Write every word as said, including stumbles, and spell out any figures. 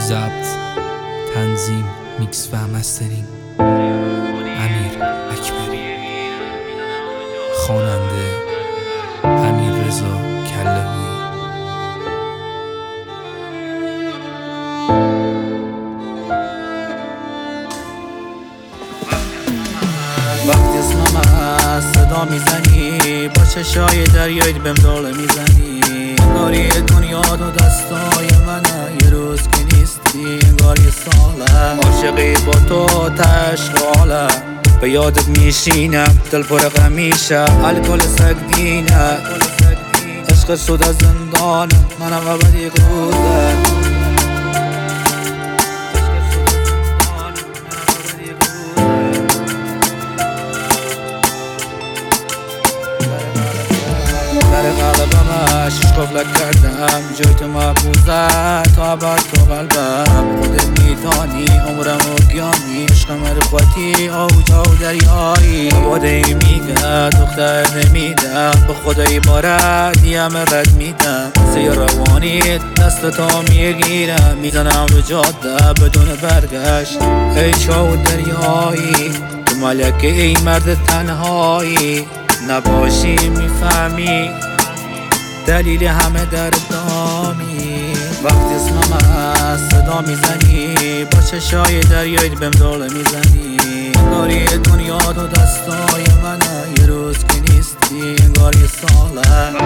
ضبط، تنظیم، میکس و مسترینگ امیر اکبری. خواننده امیر رضا کلهویی. وقتی اسمم از صدا میزنی، با چشای دریایت بهم داله میزنی. انگاری دنیا تو دستای منه، یه روز که نیستی انگار یه ساله. عاشقی با تو تشغاله، به یادت میشینم دل پر غمیشه. الکل سگدینه، عشق شد از زندانم، منم ابد یک روزه. در قلبم شش قفلت کردم، جای تو محفوظه تا ابد تو قلبم. خودت میدانی عمرم اقیانی، عشق مرفتی اوج و دریایی. باده ای میگه دختر نمیدم، به خدای بارد دیم رد میدم. سی روانیت دست تو میگیرم، میزنم رو جاده بدون برگشت. ای چاو دریایی تو ملکه، ای مرد تنهایی. نباشی میفهمی دلیل همه دردامی. وقتی اسمم از صدا میزنی، با چشای دریایت بهم داله میزنی. انگاری دنیا تو دستای منه، یه روز که نیستی انگار یه ساله.